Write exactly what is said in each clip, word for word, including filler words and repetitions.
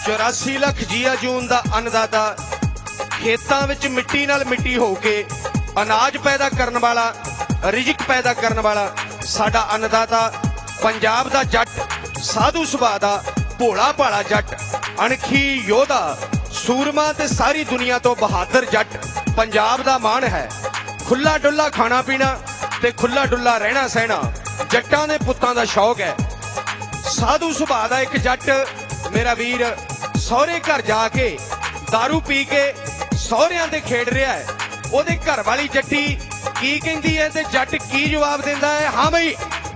चौरासी लख जीआ जून का अन्नदाता खेतों विच मिट्टी नाल मिट्टी हो के अनाज पैदा करने वाला रिजिक पैदा करने वाला साडा अन्नदाता पंजाब दा जट साधु सुभा दा भोला भाला जट अणखी योधा सूरमा ते सारी दुनिया तो बहादुर जट पंजाब दा मान है। खुला डुला खाना पीना ते खुला डुला रहना सहना जट्टां दे पुत्तां दा शौक है। साधु सुभा दा एक जट मेरा वीर सौहरे घर जाके दारू पी के सौहरियां ते खेड रहा है। ओहदे घर वाली जट्टी की कहंदी है ते जट की जवाब दिंदा है? हाँ बई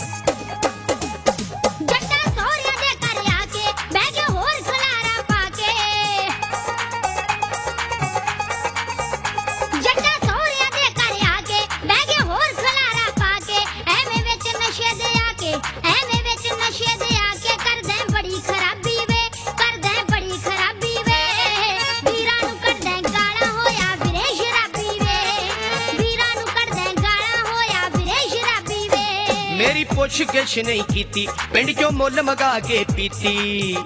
मेरी पुछ गिछ नहीं कीती पिंड चों मुल मंगा के पीती।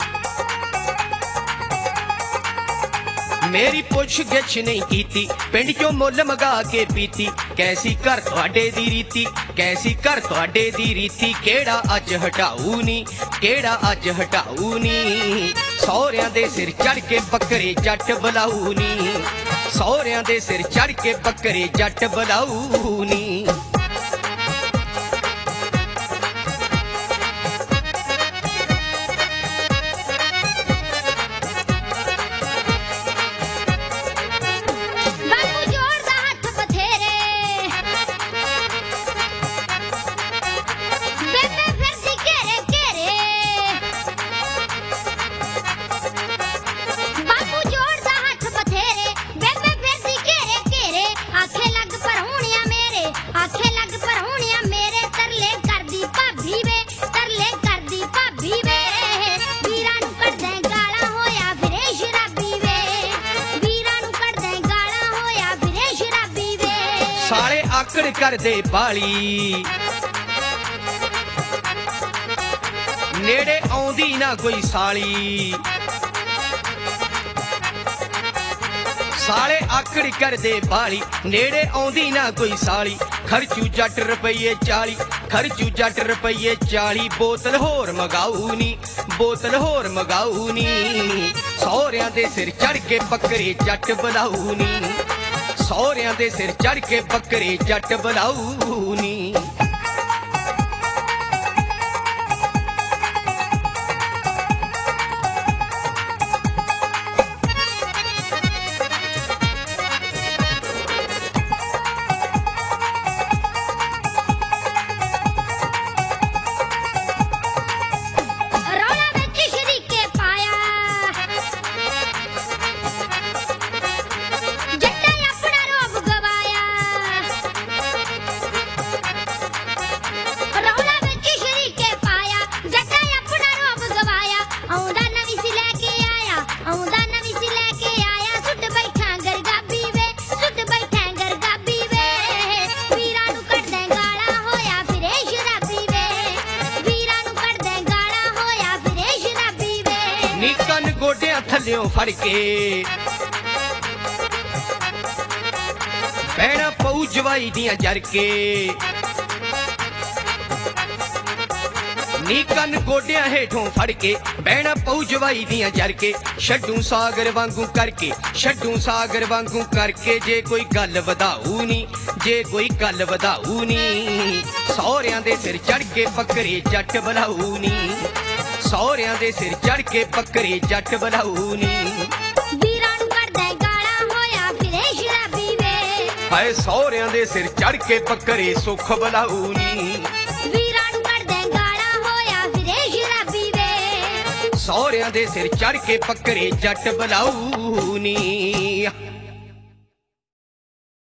मेरी पुछ गिछ नहीं कीती पिंड चों मुल मंगा के पीती। कैसी घर तुहाडे दी रीति कैसी घर तुहाडे दी रीति केड़ा अज हटाऊ नी केड़ा अज हटाऊ नी। सौहरियां दे सिर चढ़ के बकरे जट बुलाऊ नी सौहरियां दे सिर चढ़ के बकरे जट बुलाऊ नी। साले आकड़ कर दे बाली नेड़े आउंदी ना कोई साली। साले आकड़ कर दे बाली नेड़े आउंदी ना कोई साली। खर्चू जट रुपये चाली खर्चू जट रुपये चाली। बोतल होर मंगाऊ नी बोतल होर मंगाऊ नी। सौहरियां दे सिर चढ़ के बकरे जट बुलाऊ नी सौहरियां दे सिर चढ़ के बकरे जट बुलाऊ नी। निकन गोडियां थल्लियों फड़ के भैणा पऊ जवाई दियां जर के। निकन गोडियां हेठों फड़ के भैणा पऊ जवाई दियां जर के। छड्डू सागर वांगू करके छड्डू सागर वांगू करके। जे कोई गल वधाऊ नी जे कोई गल वधाऊ नी। सौहरियां दे सिर चढ़ के बकरे जट बुलाऊ नी सौहरियां दे सिर चढ़ के बकरे जट बुलाऊ नी। हाय सौहरियां दे सिर चढ़ के बकरे सुख बुलाऊ नी। सौहरियां दे सिर चढ़ के बकरे जट बुलाऊ नी।